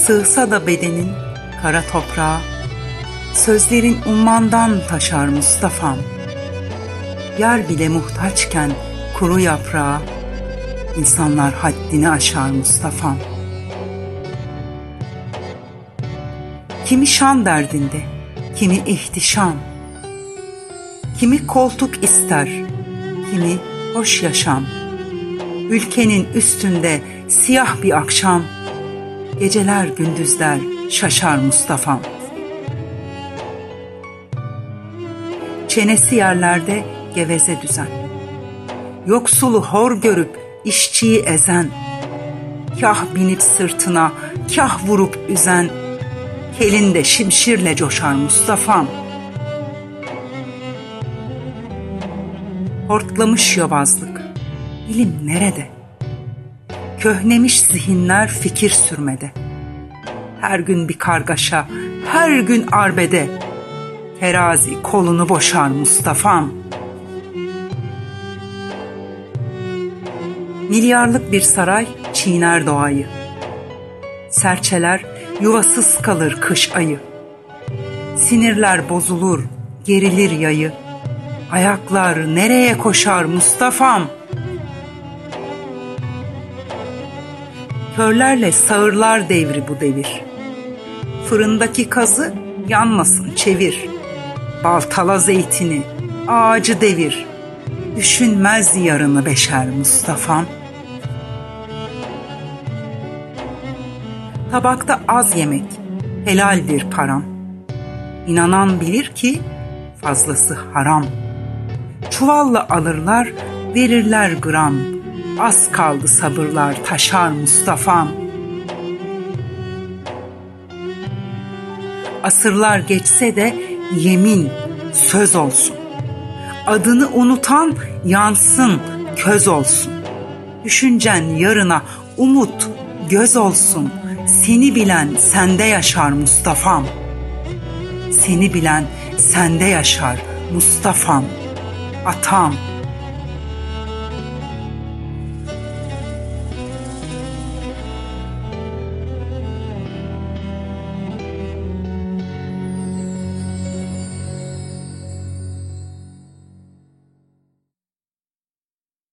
Sığsa da bedenin kara toprağa, sözlerin ummandan taşar Mustafa'm. Yar bile muhtaçken kuru yaprağa, insanlar haddini aşar Mustafa'm. Kimi şan derdinde, kimi ihtişam, kimi koltuk ister, kimi hoş yaşam. Ülkenin üstünde siyah bir akşam, geceler gündüzler şaşar Mustafa'm. Çenesi yerlerde geveze düzen, yoksulu hor görüp işçiyi ezen, kah binip sırtına, kah vurup üzen, elinde şimşirle coşar Mustafa'm. Hortlamış yobazlık, ilim nerede? Köhnemiş zihinler fikir sürmede. Her gün bir kargaşa, her gün arbede. Terazi kolunu boşar Mustafa'm. Milyarlık bir saray çiğner doğayı. Serçeler yuvasız kalır kış ayı. Sinirler bozulur, gerilir yayı. Ayaklar nereye koşar Mustafa'm? Körlerle sağırlar devri bu devir. Fırındaki kazı yanmasın çevir. Baltala zeytini, ağacı devir. Düşünmez yarını beşer Mustafa'm. Tabakta az yemek, helaldir param. İnanan bilir ki fazlası haram. Çuvalla alırlar, verirler gram. Az kaldı sabırlar taşar Mustafa'm. Asırlar geçse de yemin söz olsun. Adını unutan yansın köz olsun. Düşüncen yarına umut göz olsun. Seni bilen sende yaşar Mustafa'm. Seni bilen sende yaşar Mustafa'm. Atam.